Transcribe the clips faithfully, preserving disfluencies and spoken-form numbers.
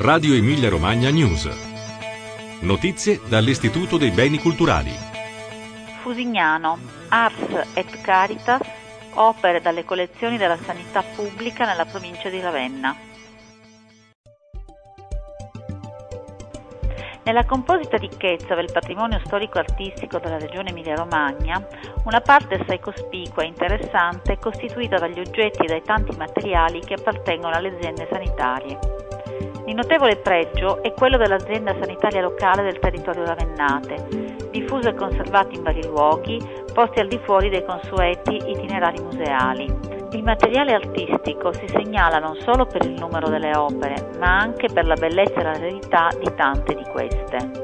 Radio Emilia Romagna News. Notizie dall'Istituto dei Beni Culturali. Fusignano, Ars et Caritas, opere dalle collezioni della sanità pubblica nella provincia di Ravenna. Nella composita ricchezza del patrimonio storico-artistico della regione Emilia-Romagna, una parte assai cospicua e interessante è costituita dagli oggetti e dai tanti materiali che appartengono alle aziende sanitarie. Di notevole pregio è quello dell'azienda sanitaria locale del territorio ravennate, diffuso e conservato in vari luoghi, posti al di fuori dei consueti itinerari museali. Il materiale artistico si segnala non solo per il numero delle opere, ma anche per la bellezza e la rarità di tante di queste.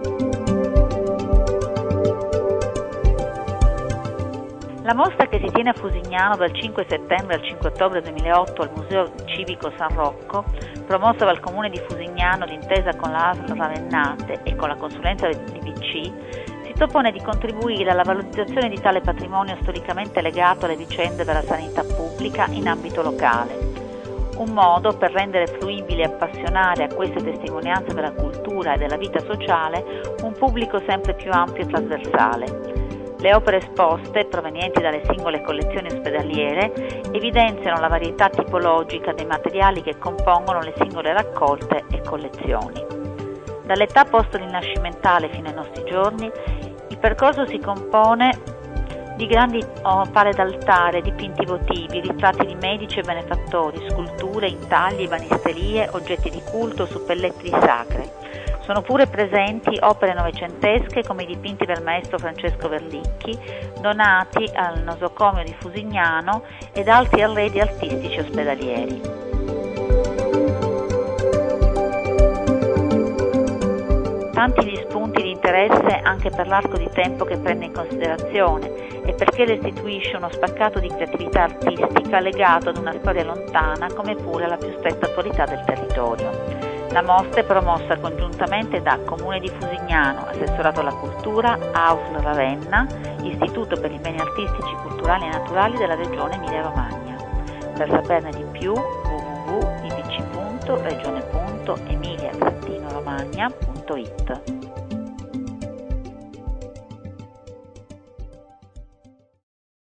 La mostra, che si tiene a Fusignano dal cinque settembre al cinque ottobre duemilaotto al Museo Civico San Rocco, promossa dal Comune di Fusignano d'intesa con la A S L Ravennate e con la consulenza di B C, si propone di contribuire alla valorizzazione di tale patrimonio storicamente legato alle vicende della sanità pubblica in ambito locale. Un modo per rendere fruibile e appassionare a queste testimonianze della cultura e della vita sociale un pubblico sempre più ampio e trasversale. Le opere esposte, provenienti dalle singole collezioni ospedaliere, evidenziano la varietà tipologica dei materiali che compongono le singole raccolte e collezioni. Dall'età post-rinascimentale fino ai nostri giorni, il percorso si compone di grandi pale d'altare, dipinti votivi, ritratti di medici e benefattori, sculture, intagli, banisterie, oggetti di culto, suppellettili sacre. Sono pure presenti opere novecentesche come i dipinti del maestro Francesco Verlicchi, donati al nosocomio di Fusignano, ed altri arredi artistici ospedalieri. Tanti gli spunti di interesse anche per l'arco di tempo che prende in considerazione e perché restituisce uno spaccato di creatività artistica legato ad una storia lontana come pure alla più stretta attualità del territorio. La mostra è promossa congiuntamente da Comune di Fusignano, Assessorato alla Cultura, A U S L Ravenna, Istituto per i Beni Artistici, Culturali e Naturali della Regione Emilia-Romagna. Per saperne di più, w w w punto i b c punto regione punto emilia romagna punto i t.